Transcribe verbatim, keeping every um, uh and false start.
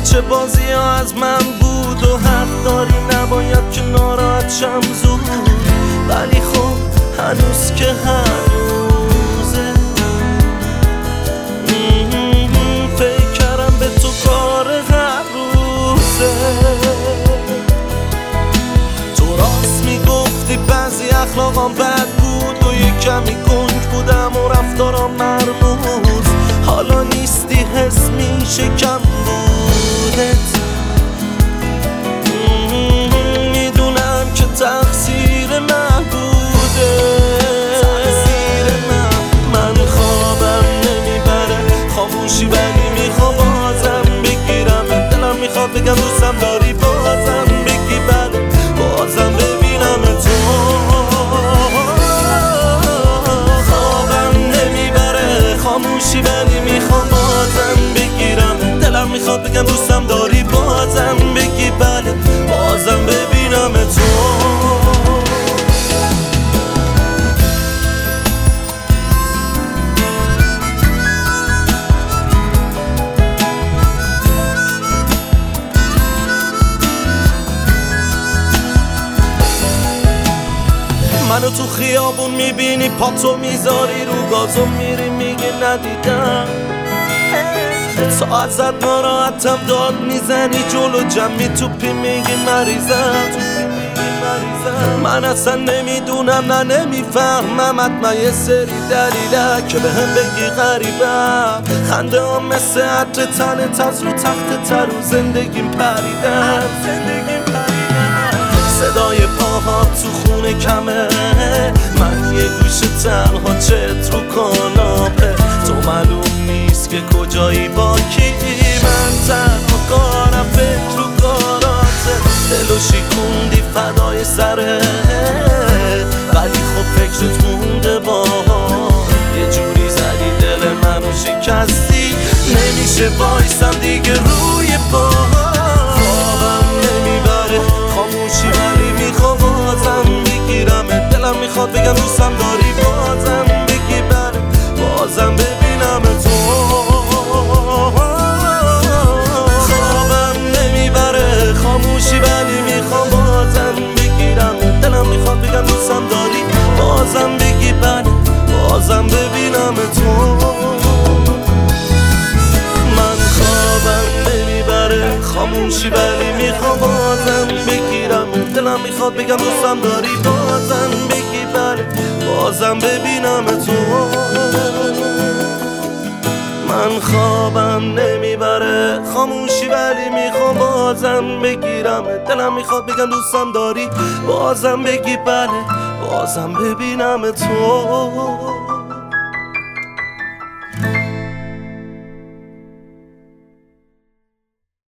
بچه بازی ها از من بود و حق داری نباید که ناراحت شم زود، ولی خب هنوز که هنوزه فکر کردم به تو کار هر روزه. تو راست میگفتی بعضی اخلاقام بد بود و یک کمی گنگ بودم و رفتارم مرموز، حالا نیستی حس میشه کم بودت. میدونم که تقصیر من بوده، من خوابم نمیبره خاموشی ولی میخوام بازم بگیرم، دلم میخواد بگم دوستم داری بازم بگی بله، بازم ببینم تو. خوابم نمیبره خاموشی ولی میخوام بازم بگیرم، دلم میخواد بگم دوستم داری بازم بگی بله، بازم ببینم تو. منو تو خیابون میبینی پاتو میذاری رو گازو میری میگی ندیدم، تا ازت ناراحتم داد میزنی جلو جمعی توپی میگی مریضم. من اصلا نمیدونم نه نمیفهمم، حتما یه سری دلیله که به هم بگی غریبم. خنده هم مثل عطر تنت از رو تخت تر و زندگیم پریدن، صدای پاها تو خونه کمه، من یه گوشه تنها چت رو کاناپه، تو معلوم نیست که کجایی با کی، من تنها کارم فکر رو کاراته، دلو شیکوندی فدای سره، ولی خب فکرت مونده با یه جوری زدی دل منو شکستی، نمیشه وایسم دیگه روی پا. خوابم نمیبره خاموشی ولی میخوام بازم بگیرم، دلم میخواد بگم دوستم داری بازم بگی بله، بازم ببینم تو. خوابم نمیبره خاموشی ولی میخوام بازم بگیرم، دلم میخواد بگم دوستم داری بازم بگی بله، بازم ببینم تو. من خوابم نمیبره خاموشی ولی میخوام بازم بگیرم، دلم میخواد بگم دوستم داری بازم بگی بله، بازم ببینم تو. من خوابم نمیبره خاموشی ولی میخوام بازم بگیرم، دلم میخواد بگم دوستم داری بازم بگی بله، بازم ببینم تو.